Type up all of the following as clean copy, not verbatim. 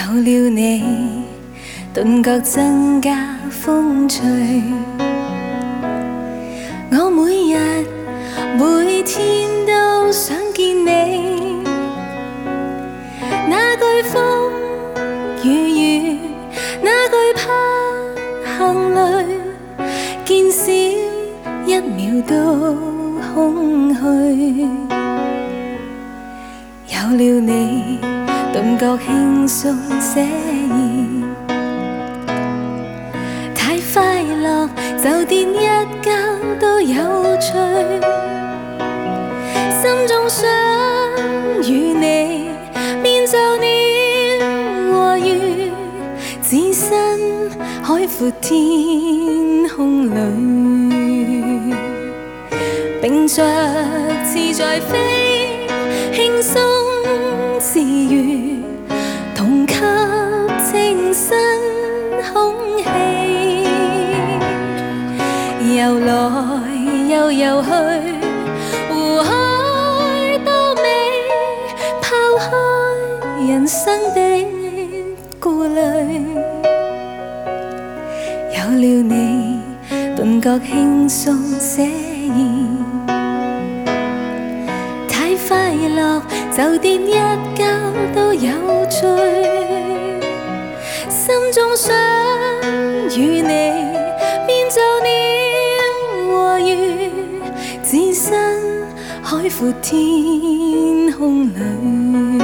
了你，頓覺增加風趣。我每日每天都想見你，那句風與雨，那句怕行淚，見少一秒都空虛。有了你，頓覺輕鬆寫意，太快樂就跌一跤都有趣。心中想與你變做年和月，置身海闊天空裏，並着自在飛，輕鬆自如，同吸清新空氣，遊來又遊去，湖海多美，拋開人生的顧慮。有了你，頓覺輕鬆寫意，太快樂就跌一跤都有趣。心中想與你變做年和月，置身海闊天空裏。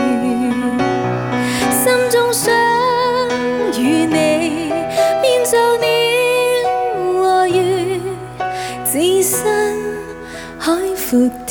心中想與你變做年和月，置身海闊